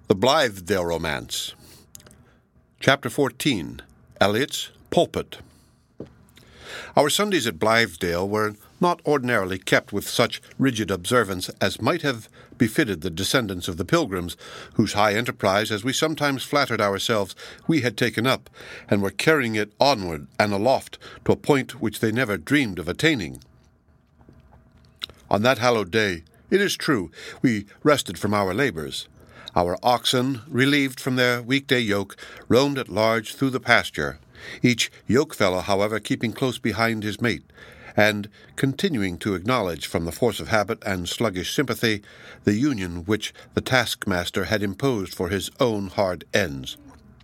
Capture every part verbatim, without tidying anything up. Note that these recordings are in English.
The Blithedale Romance. Chapter fourteen. Eliot's Pulpit. Our Sundays at Blithedale were not ordinarily kept with such rigid observance as might have befitted the descendants of the Pilgrims, whose high enterprise, as we sometimes flattered ourselves, we had taken up, and were carrying it onward and aloft to a point which they never dreamed of attaining. On that hallowed day, it is true, we rested from our labours. Our oxen, relieved from their weekday yoke, roamed at large through the pasture, each yoke-fellow, however, keeping close behind his mate, and continuing to acknowledge, from the force of habit and sluggish sympathy, the union which the taskmaster had imposed for his own hard ends.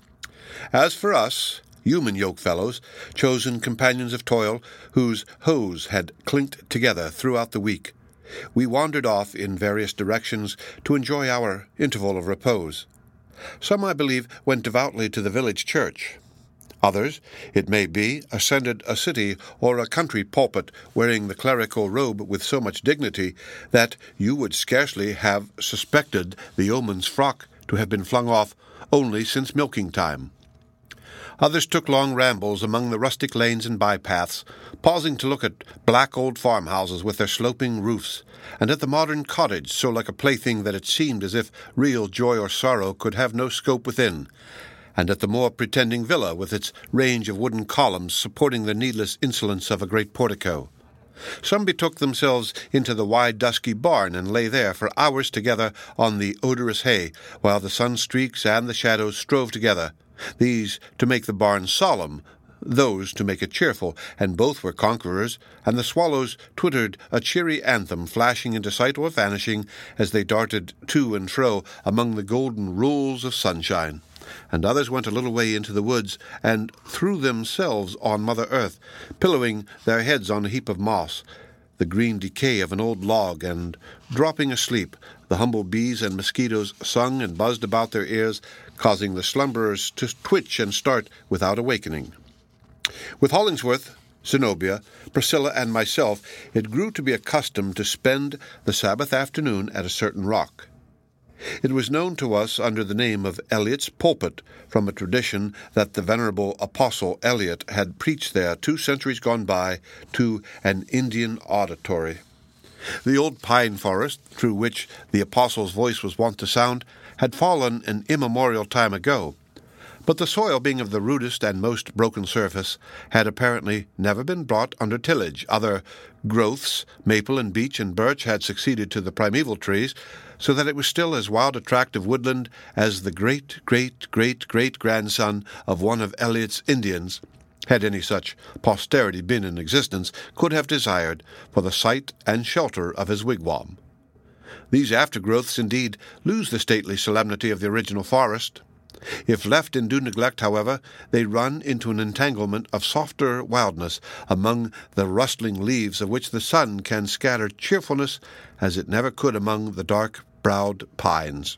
As for us, human yoke-fellows, chosen companions of toil, whose hose had clinked together throughout the week, we wandered off in various directions to enjoy our interval of repose. Some, I believe, went devoutly to the village church. Others, it may be, ascended a city or a country pulpit wearing the clerical robe with so much dignity that you would scarcely have suspected the yeoman's frock to have been flung off only since milking time. Others took long rambles among the rustic lanes and bypaths, pausing to look at black old farmhouses with their sloping roofs, and at the modern cottage, so like a plaything that it seemed as if real joy or sorrow could have no scope within, and at the more pretending villa with its range of wooden columns supporting the needless insolence of a great portico. Some betook themselves into the wide dusky barn and lay there for hours together on the odorous hay, while the sun-streaks and the shadows strove together, these to make the barn solemn, those to make it cheerful, and both were conquerors, and the swallows twittered a cheery anthem, flashing into sight or vanishing as they darted to and fro among the golden rules of sunshine. And others went a little way into the woods, and threw themselves on Mother Earth, pillowing their heads on a heap of moss, the green decay of an old log, and dropping asleep. The humble bees and mosquitoes sung and buzzed about their ears, causing the slumberers to twitch and start without awakening. With Hollingsworth, Zenobia, Priscilla, and myself, it grew to be a custom to spend the Sabbath afternoon at a certain rock. It was known to us under the name of Eliot's Pulpit, from a tradition that the venerable Apostle Eliot had preached there two centuries gone by to an Indian auditory. The old pine forest, through which the Apostle's voice was wont to sound, had fallen an immemorial time ago, but the soil, being of the rudest and most broken surface, had apparently never been brought under tillage. Other growths, maple and beech and birch, had succeeded to the primeval trees, so that it was still as wild a tract of woodland as the great-great-great-great-grandson of one of Eliot's Indians, had any such posterity been in existence, could have desired for the site and shelter of his wigwam. These aftergrowths, indeed, lose the stately solemnity of the original forest. If left in due neglect, however, they run into an entanglement of softer wildness, among the rustling leaves of which the sun can scatter cheerfulness as it never could among the dark-browed pines.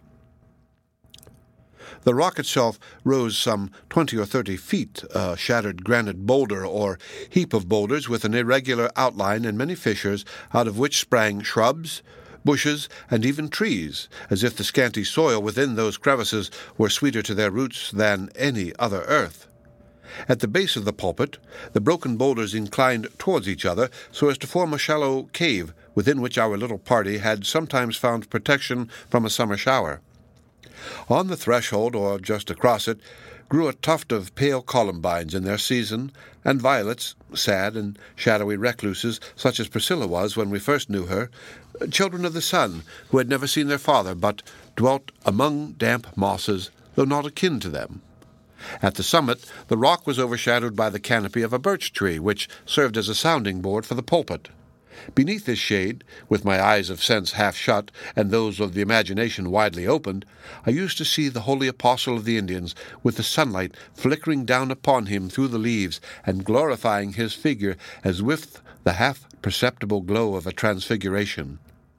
The rock itself rose some twenty or thirty feet, a shattered granite boulder or heap of boulders with an irregular outline and many fissures, out of which sprang shrubs, bushes, and even trees, as if the scanty soil within those crevices were sweeter to their roots than any other earth. At the base of the pulpit, the broken boulders inclined towards each other so as to form a shallow cave, within which our little party had sometimes found protection from a summer shower. On the threshold, or just across it, grew a tuft of pale columbines in their season, and violets, sad and shadowy recluses, such as Priscilla was when we first knew her, children of the sun, who had never seen their father, but dwelt among damp mosses, though not akin to them. At the summit, the rock was overshadowed by the canopy of a birch tree, which served as a sounding board for the pulpit. Beneath this shade, with my eyes of sense half shut, and those of the imagination widely opened, I used to see the holy apostle of the Indians, with the sunlight flickering down upon him through the leaves, and glorifying his figure as with the half-perceptible glow of a transfiguration.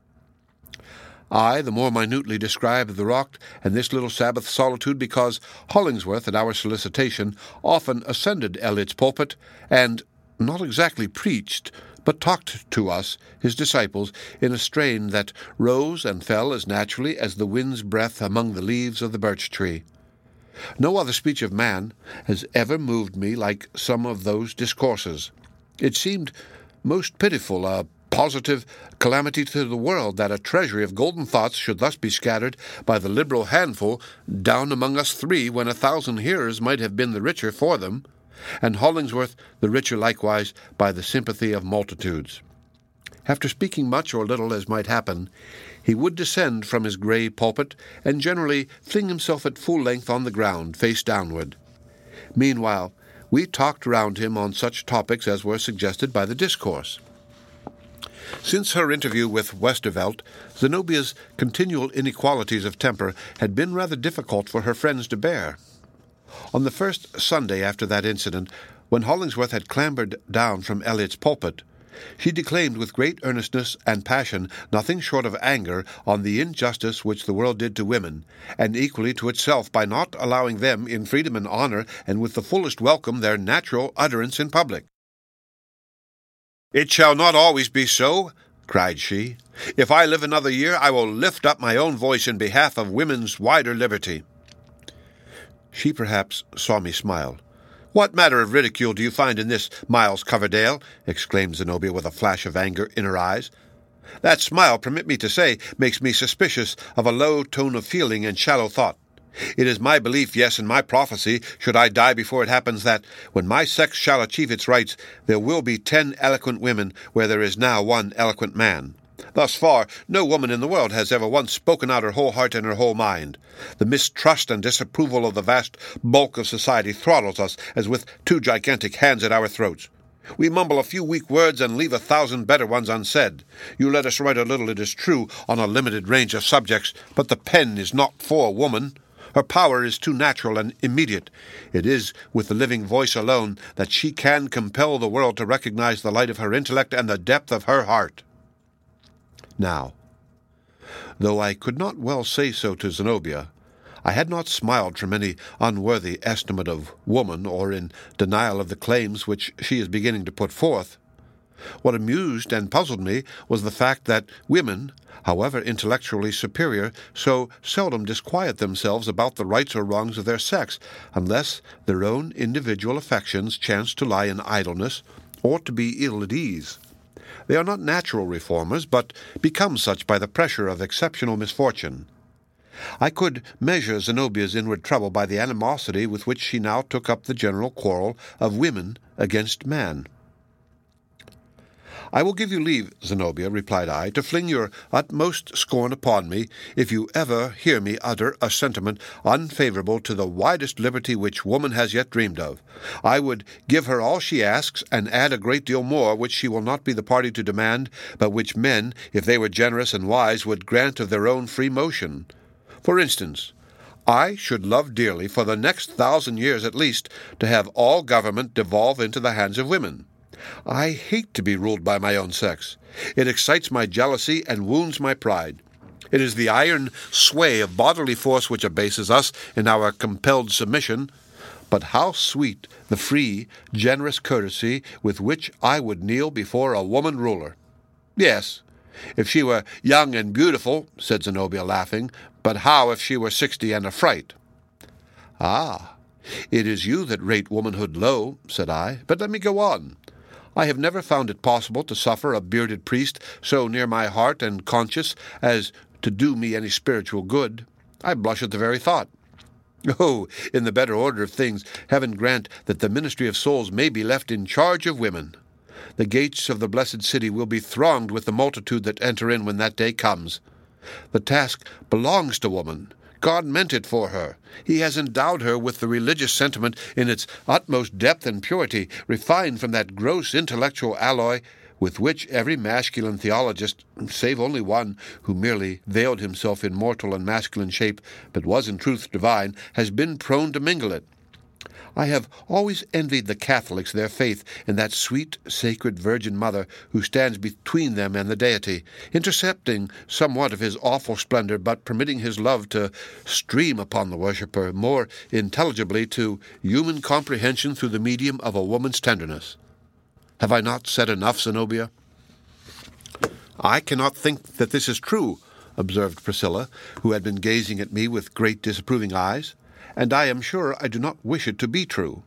I the more minutely describe the rock and this little Sabbath solitude because Hollingsworth, at our solicitation, often ascended Eliot's Pulpit, and not exactly preached, but talked to us, his disciples, in a strain that rose and fell as naturally as the wind's breath among the leaves of the birch tree. No other speech of man has ever moved me like some of those discourses. It seemed most pitiful, a positive calamity to the world, that a treasury of golden thoughts should thus be scattered by the liberal handful down among us three, when a thousand hearers might have been the richer for them, and Hollingsworth the richer likewise by the sympathy of multitudes. After speaking much or little as might happen, he would descend from his grey pulpit, and generally fling himself at full length on the ground, face downward. Meanwhile, we talked round him on such topics as were suggested by the discourse. Since her interview with Westervelt, Zenobia's continual inequalities of temper had been rather difficult for her friends to bear. On the first Sunday after that incident, when Hollingsworth had clambered down from Eliot's pulpit, she declaimed with great earnestness and passion, nothing short of anger, on the injustice which the world did to women, and equally to itself, by not allowing them, in freedom and honour, and with the fullest welcome, their natural utterance in public. "It shall not always be so," cried she. "If I live another year, I will lift up my own voice in behalf of women's wider liberty." She perhaps saw me smile. "What matter of ridicule do you find in this, Miles Coverdale?" exclaimed Zenobia with a flash of anger in her eyes. "That smile, permit me to say, makes me suspicious of a low tone of feeling and shallow thought. It is my belief, yes, and my prophecy, should I die before it happens, that, when my sex shall achieve its rights, there will be ten eloquent women where there is now one eloquent man. Thus far, no woman in the world has ever once spoken out her whole heart and her whole mind. The mistrust and disapproval of the vast bulk of society throttles us as with two gigantic hands at our throats. We mumble a few weak words and leave a thousand better ones unsaid. You let us write a little, it is true, on a limited range of subjects, but the pen is not for woman. Her power is too natural and immediate. It is with the living voice alone that she can compel the world to recognize the light of her intellect and the depth of her heart." Now, though I could not well say so to Zenobia, I had not smiled from any unworthy estimate of woman, or in denial of the claims which she is beginning to put forth. What amused and puzzled me was the fact that women, however intellectually superior, so seldom disquiet themselves about the rights or wrongs of their sex, unless their own individual affections chance to lie in idleness, or to be ill at ease. They are not natural reformers, but become such by the pressure of exceptional misfortune. I could measure Zenobia's inward trouble by the animosity with which she now took up the general quarrel of women against man. "I will give you leave, Zenobia," replied I, "to fling your utmost scorn upon me, if you ever hear me utter a sentiment unfavourable to the widest liberty which woman has yet dreamed of. I would give her all she asks, and add a great deal more, which she will not be the party to demand, but which men, if they were generous and wise, would grant of their own free motion. For instance, I should love dearly, for the next thousand years at least, to have all government devolve into the hands of women. I hate to be ruled by my own sex. It excites my jealousy and wounds my pride. It is the iron sway of bodily force which abases us in our compelled submission. But how sweet the free, generous courtesy with which I would kneel before a woman ruler! Yes, if she were young and beautiful, said Zenobia, laughing, but how if she were sixty and a fright? Ah, it is you that rate womanhood low, said I, but let me go on. I have never found it possible to suffer a bearded priest so near my heart and conscience as to do me any spiritual good. I blush at the very thought. Oh, in the better order of things, heaven grant that the ministry of souls may be left in charge of women. The gates of the blessed city will be thronged with the multitude that enter in when that day comes. The task belongs to woman. God meant it for her. He has endowed her with the religious sentiment in its utmost depth and purity, refined from that gross intellectual alloy with which every masculine theologist, save only one who merely veiled himself in mortal and masculine shape, but was in truth divine, has been prone to mingle it. I have always envied the Catholics their faith in that sweet, sacred Virgin Mother who stands between them and the Deity, intercepting somewhat of his awful splendor, but permitting his love to stream upon the worshipper more intelligibly to human comprehension through the medium of a woman's tenderness. Have I not said enough, Zenobia?" "I cannot think that this is true," observed Priscilla, who had been gazing at me with great disapproving eyes, "and I am sure I do not wish it to be true."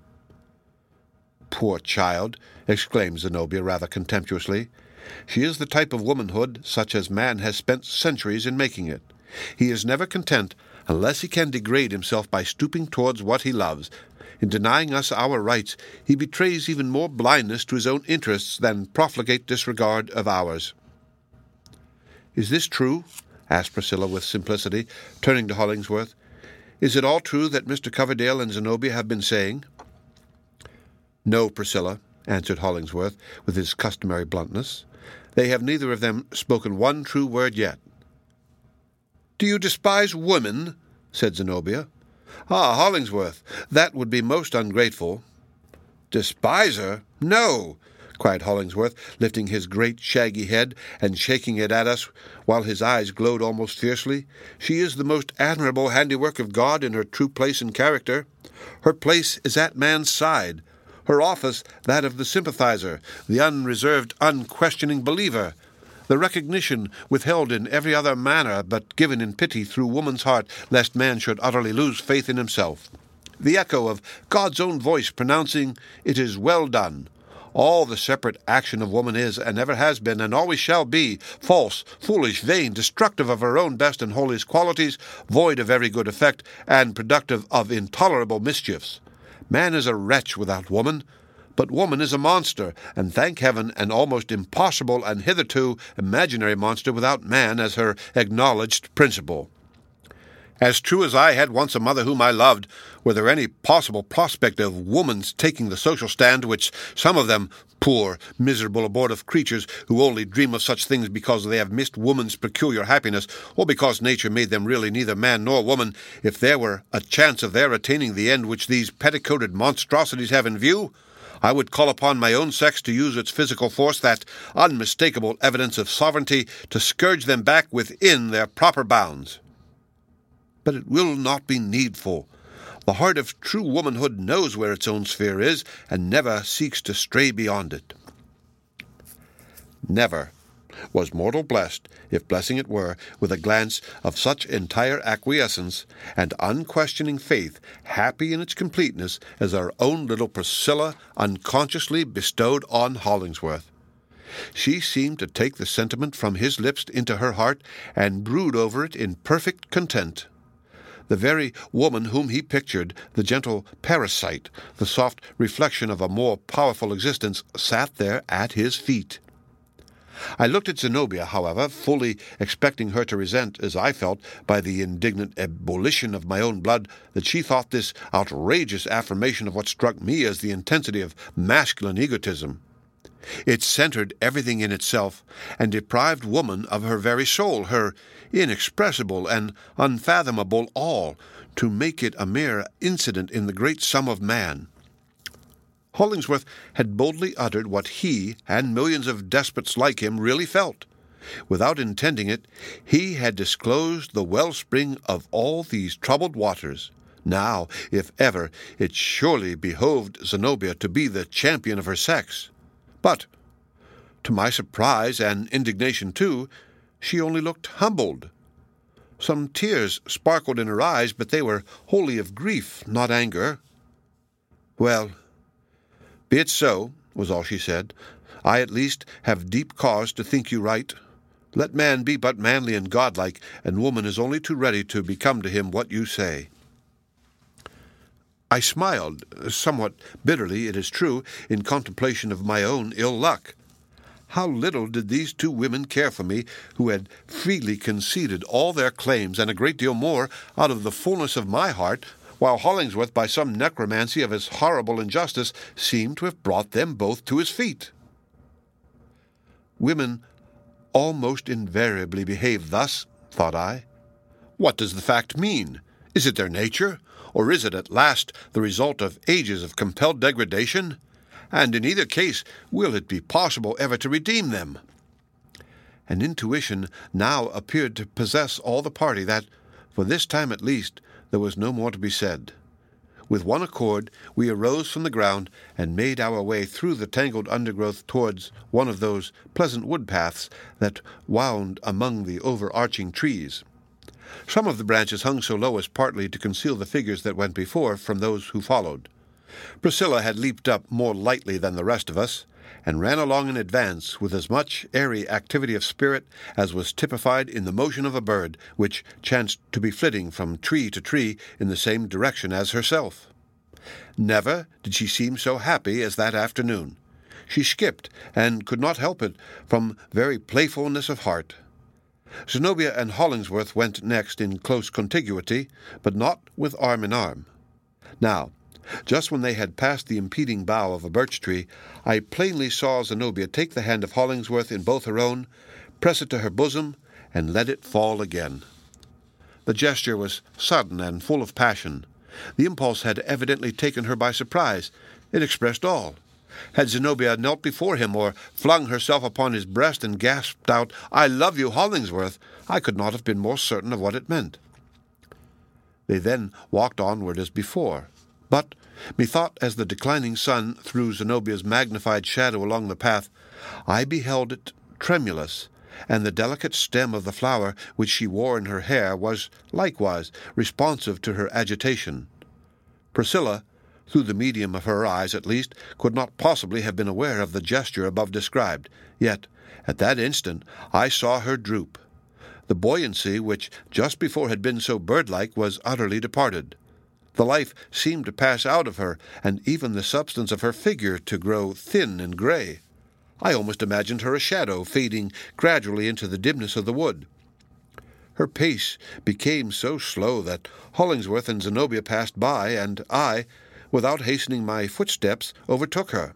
"Poor child!" exclaimed Zenobia rather contemptuously. "She is the type of womanhood such as man has spent centuries in making it. He is never content unless he can degrade himself by stooping towards what he loves. In denying us our rights, he betrays even more blindness to his own interests than profligate disregard of ours." "Is this true?" asked Priscilla with simplicity, turning to Hollingsworth. "Is it all true that Mister Coverdale and Zenobia have been saying?" "No, Priscilla," answered Hollingsworth with his customary bluntness. "They have neither of them spoken one true word yet." "Do you despise women?" said Zenobia. "Ah, Hollingsworth, that would be most ungrateful." "Despise her? No!" cried Hollingsworth, lifting his great shaggy head and shaking it at us while his eyes glowed almost fiercely. "She is the most admirable handiwork of God in her true place and character. Her place is at man's side, her office that of the sympathizer, the unreserved, unquestioning believer, the recognition withheld in every other manner but given in pity through woman's heart, lest man should utterly lose faith in himself. The echo of God's own voice pronouncing, 'It is well done.' All the separate action of woman is, and ever has been, and always shall be, false, foolish, vain, destructive of her own best and holiest qualities, void of every good effect, and productive of intolerable mischiefs. Man is a wretch without woman, but woman is a monster, and thank heaven, an almost impossible and hitherto imaginary monster without man as her acknowledged principle. As true as I had once a mother whom I loved, were there any possible prospect of woman's taking the social stand which some of them, poor, miserable, abortive creatures, who only dream of such things because they have missed woman's peculiar happiness, or because nature made them really neither man nor woman, if there were a chance of their attaining the end which these petticoated monstrosities have in view, I would call upon my own sex to use its physical force, that unmistakable evidence of sovereignty, to scourge them back within their proper bounds. But it will not be needful. The heart of true womanhood knows where its own sphere is, and never seeks to stray beyond it." Never was mortal blessed, if blessing it were, with a glance of such entire acquiescence and unquestioning faith, happy in its completeness, as our own little Priscilla unconsciously bestowed on Hollingsworth. She seemed to take the sentiment from his lips into her heart, and brood over it in perfect content. The very woman whom he pictured, the gentle parasite, the soft reflection of a more powerful existence, sat there at his feet. I looked at Zenobia, however, fully expecting her to resent, as I felt, by the indignant ebullition of my own blood, that she thought this outrageous affirmation of what struck me as the intensity of masculine egotism. It centered everything in itself, and deprived woman of her very soul, her inexpressible and unfathomable all, to make it a mere incident in the great sum of man. Hollingsworth had boldly uttered what he and millions of despots like him really felt. Without intending it, he had disclosed the wellspring of all these troubled waters. Now, if ever, it surely behoved Zenobia to be the champion of her sex. But, to my surprise and indignation too, she only looked humbled. Some tears sparkled in her eyes, but they were wholly of grief, not anger. "Well, be it so," was all she said. "I at least have deep cause to think you right. Let man be but manly and godlike, and woman is only too ready to become to him what you say." I smiled, somewhat bitterly, it is true, in contemplation of my own ill luck. How little did these two women care for me, who had freely conceded all their claims, and a great deal more, out of the fullness of my heart, while Hollingsworth, by some necromancy of his horrible injustice, seemed to have brought them both to his feet. Women almost invariably behave thus, thought I. What does the fact mean? Is it their nature? Or is it at last the result of ages of compelled degradation? And in either case, will it be possible ever to redeem them? An intuition now appeared to possess all the party that, for this time at least, there was no more to be said. With one accord, we arose from the ground and made our way through the tangled undergrowth towards one of those pleasant wood paths that wound among the overarching trees. Some of the branches hung so low as partly to conceal the figures that went before from those who followed. Priscilla had leaped up more lightly than the rest of us, and ran along in advance with as much airy activity of spirit as was typified in the motion of a bird which chanced to be flitting from tree to tree in the same direction as herself. Never did she seem so happy as that afternoon. She skipped, and could not help it, from very playfulness of heart. Zenobia and Hollingsworth went next in close contiguity, but not with arm in arm. Now, just when they had passed the impeding bough of a birch tree, I plainly saw Zenobia take the hand of Hollingsworth in both her own, press it to her bosom, and let it fall again. The gesture was sudden and full of passion. The impulse had evidently taken her by surprise. It expressed all. Had Zenobia knelt before him, or flung herself upon his breast and gasped out, "I love you, Hollingsworth," I could not have been more certain of what it meant. They then walked onward as before. But, methought, as the declining sun threw Zenobia's magnified shadow along the path, I beheld it tremulous, and the delicate stem of the flower which she wore in her hair was likewise responsive to her agitation. Priscilla, through the medium of her eyes at least, could not possibly have been aware of the gesture above described, yet, at that instant, I saw her droop. The buoyancy which just before had been so bird-like was utterly departed. The life seemed to pass out of her, and even the substance of her figure to grow thin and grey. I almost imagined her a shadow, fading gradually into the dimness of the wood. Her pace became so slow that Hollingsworth and Zenobia passed by, and I, without hastening my footsteps, overtook her.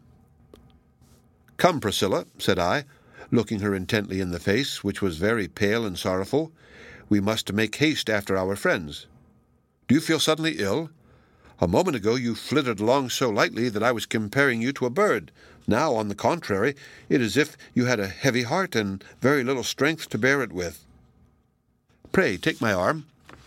"Come, Priscilla," said I, looking her intently in the face, which was very pale and sorrowful. "We must make haste after our friends. Do you feel suddenly ill? A moment ago you flitted along so lightly that I was comparing you to a bird. Now, on the contrary, it is as if you had a heavy heart and very little strength to bear it with. Pray, take my arm."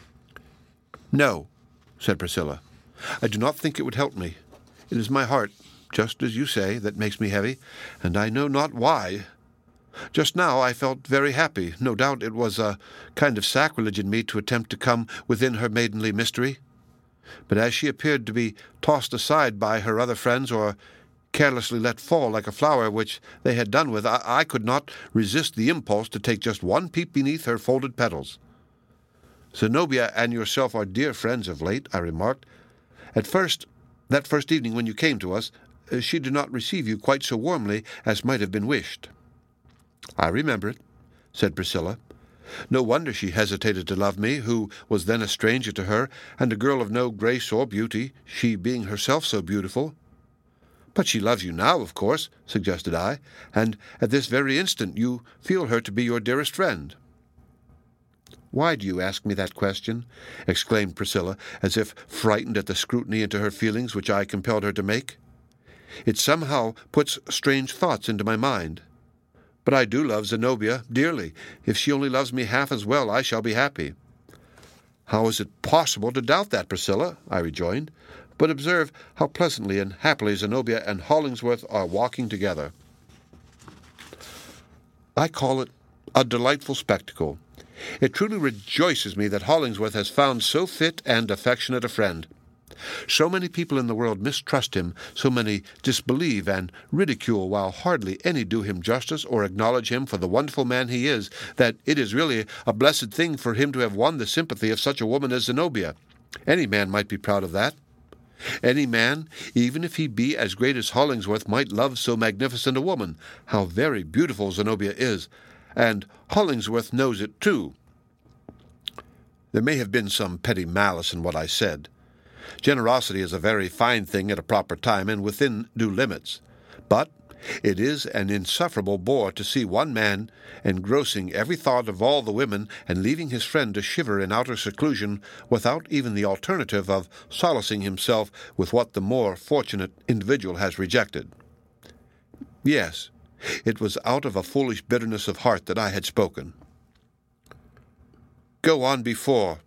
"No," said Priscilla. "I do not think it would help me. It is my heart, just as you say, that makes me heavy, and I know not why. Just now I felt very happy. No doubt it was a kind of sacrilege in me to attempt to come within her maidenly mystery. But as she appeared to be tossed aside by her other friends, or carelessly let fall like a flower which they had done with, I, I could not resist the impulse to take just one peep beneath her folded petals. Zenobia and yourself are dear friends of late," I remarked. "At first, that first evening when you came to us, she did not receive you quite so warmly as might have been wished." "I remember it," said Priscilla. "No wonder she hesitated to love me, who was then a stranger to her, and a girl of no grace or beauty, she being herself so beautiful." "But she loves you now, of course," suggested I, "and at this very instant you feel her to be your dearest friend." "Why do you ask me that question?" exclaimed Priscilla, as if frightened at the scrutiny into her feelings which I compelled her to make. "It somehow puts strange thoughts into my mind. But I do love Zenobia dearly. If she only loves me half as well, I shall be happy." "How is it possible to doubt that, Priscilla?" I rejoined. "But observe how pleasantly and happily Zenobia and Hollingsworth are walking together. I call it a delightful spectacle. It truly rejoices me that Hollingsworth has found so fit and affectionate a friend. So many people in the world mistrust him, so many disbelieve and ridicule, while hardly any do him justice or acknowledge him for the wonderful man he is, that it is really a blessed thing for him to have won the sympathy of such a woman as Zenobia. Any man might be proud of that. Any man, even if he be as great as Hollingsworth, might love so magnificent a woman. How very beautiful Zenobia is, and Hollingsworth knows it too." There may have been some petty malice in what I said. Generosity is a very fine thing at a proper time and within due limits. But it is an insufferable bore to see one man engrossing every thought of all the women and leaving his friend to shiver in outer seclusion without even the alternative of solacing himself with what the more fortunate individual has rejected. Yes, it was out of a foolish bitterness of heart that I had spoken. "Go on before,"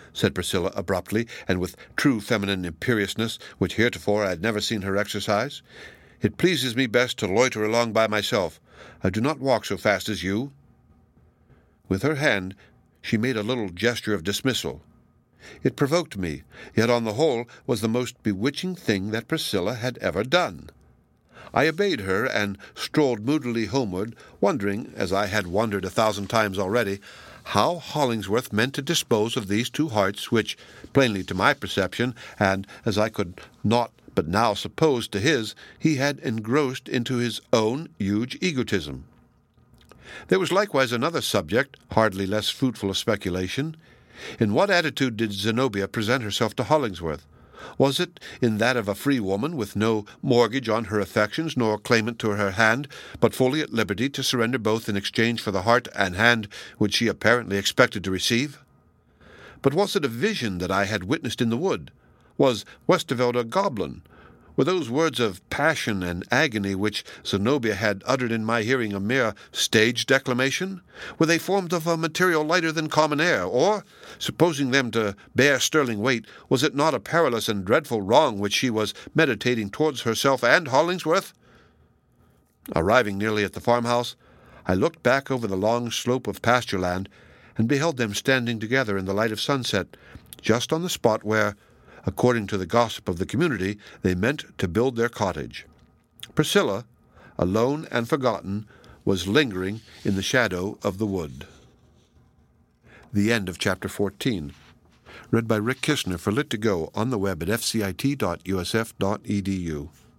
said Priscilla abruptly, and with true feminine imperiousness, which heretofore I had never seen her exercise. "It pleases me best to loiter along by myself. I do not walk so fast as you." With her hand she made a little gesture of dismissal. It provoked me, yet on the whole was the most bewitching thing that Priscilla had ever done. I obeyed her and strolled moodily homeward, wondering, as I had wondered a thousand times already, how Hollingsworth meant to dispose of these two hearts which, plainly to my perception, and as I could not but now suppose to his, he had engrossed into his own huge egotism. There was likewise another subject, hardly less fruitful of speculation. In what attitude did Zenobia present herself to Hollingsworth? Was it in that of a free woman, with no mortgage on her affections, nor claimant to her hand, but fully at liberty to surrender both in exchange for the heart and hand which she apparently expected to receive? But was it a vision that I had witnessed in the wood? Was Westerveld a goblin? Were those words of passion and agony which Zenobia had uttered in my hearing a mere stage declamation? Were they formed of a material lighter than common air? Or, supposing them to bear sterling weight, was it not a perilous and dreadful wrong which she was meditating towards herself and Hollingsworth? Arriving nearly at the farmhouse, I looked back over the long slope of pasture land, and beheld them standing together in the light of sunset, just on the spot where, according to the gossip of the community, they meant to build their cottage. Priscilla, alone and forgotten, was lingering in the shadow of the wood. The end of chapter fourteen. Read by Rick Kishner for Lit to Go on the web at f c i t dot u s f dot e d u.